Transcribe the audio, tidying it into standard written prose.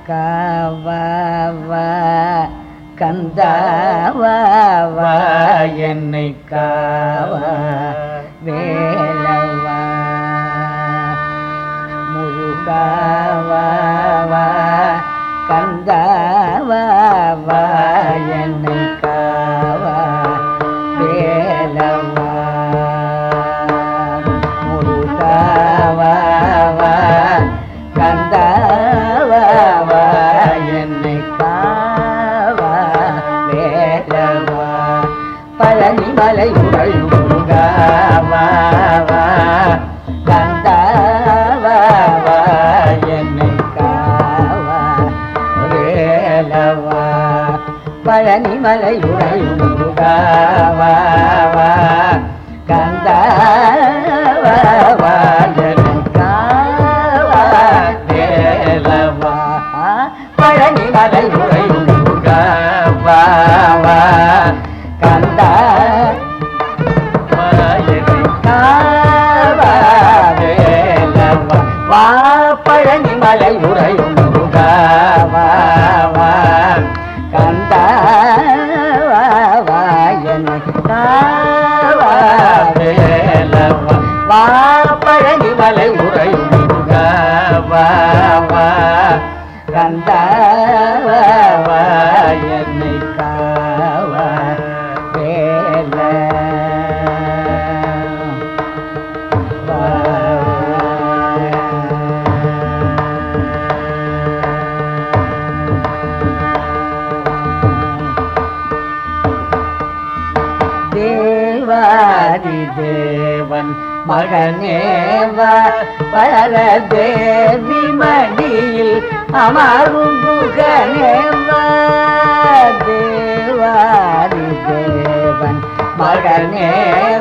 காவா கந்தாவா என்னை காவா வேலவா முருகாவா கந்தாவா என்னை காவா வேலவா முருகாவா கந்தாவா என்னை காவா வேலவா பழனி மலையுடல் முருகாவா கந்தாவா என்னை காவா வேலவா பழனி மலையுடல் முருகாவா கந்தாவா என்னை காவா வேலவா பழனி மலையுடல் முருகாவா கந்தாவா என்னை காவா வேலவா வா பழனி மலையுறையும் முருகாவா கந்தாவா என்னை காவா வேலவா வா பழனி மலையுறையும் முருகாவா கந்தாவா என்னை காவா தேவாதி தேவன் மகனேவா பர தேவி மடியில் அமரும் புகனேவா தேவாதி தேவன் மகனே